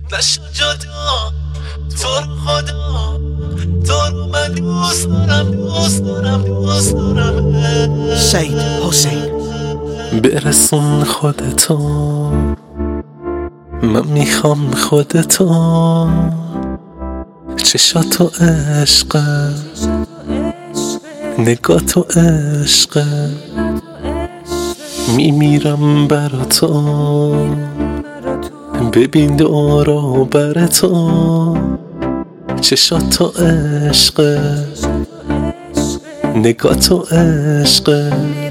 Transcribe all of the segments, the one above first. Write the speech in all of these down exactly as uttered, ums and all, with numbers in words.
نشد جدا تو رو خدا، تو رو من دوست دارم دوست دارم دوست دارم. سید حسین برسون خودتو، من میخوام خودتو، چشاتو عشقه، نگاه تو عشقه، میمیرم برا تو، ببین دورو بر تو، چشاتو عشقه، نگاه تو عشقه،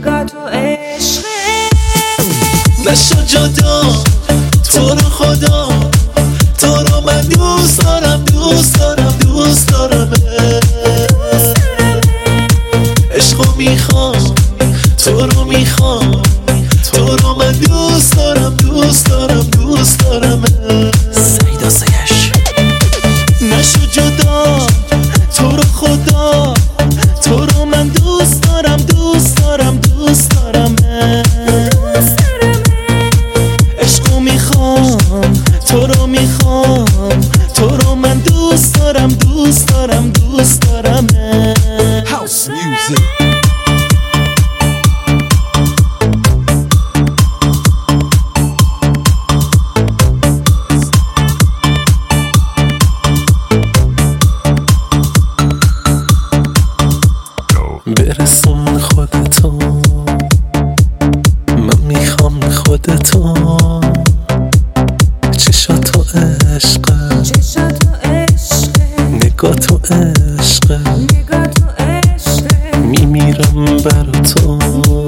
نشد جدا تو رو خدا، تو رو من دوست دارم دوست دارم دوست دارم. عشقو میخوام تو رو میخوام، تو رو من دوست دارم دوست دارم دوست دارم. سید سیش نشد جدا تو رو خدا، تو رو من دوست دارم دوست دارم دوست دارم. عشقو میخوام تو رو میخوام، تو رو من دوست دارم دوست دارم دوست دارم. هاوس میوزیک برسون خودتو، من میخوام خودتو، چشاتو عشقه، نگاه تو عشقه، میمیرم برا تو،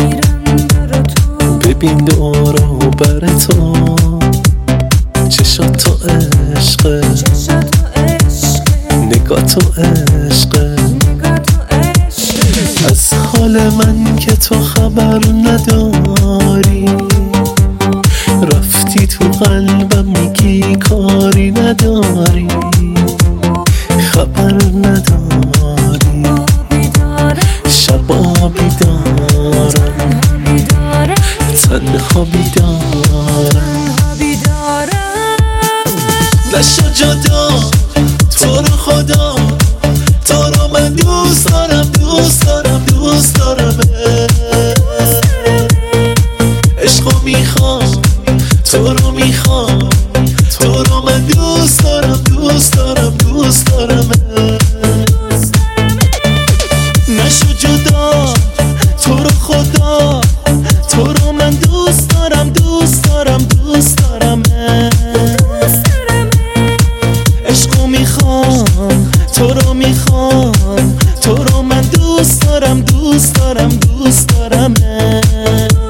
ببین دورو بر تو، چشاتو عشقه، نگاه تو عشقه. از حال من که تو خبر نداری، رفتی تو قلبم میگی کاری نداری، خبر نداری، شبا بیدارم، تنها بیدارم. نشد جدا تو رو خدا، تو رو من دوست دارم دوست دارم دوست دارم. عشقو میخوام تو رو میخوام، تو رو من دوست دارم دوست دارم دوست دارم. نشد جدا تو رو خدا، تو رو من دوست دارم دوست دارم دوست دارم. عشقو میخوام تو رو میخوام، تو رو من دوست دارم دوست دارم دوست دارم.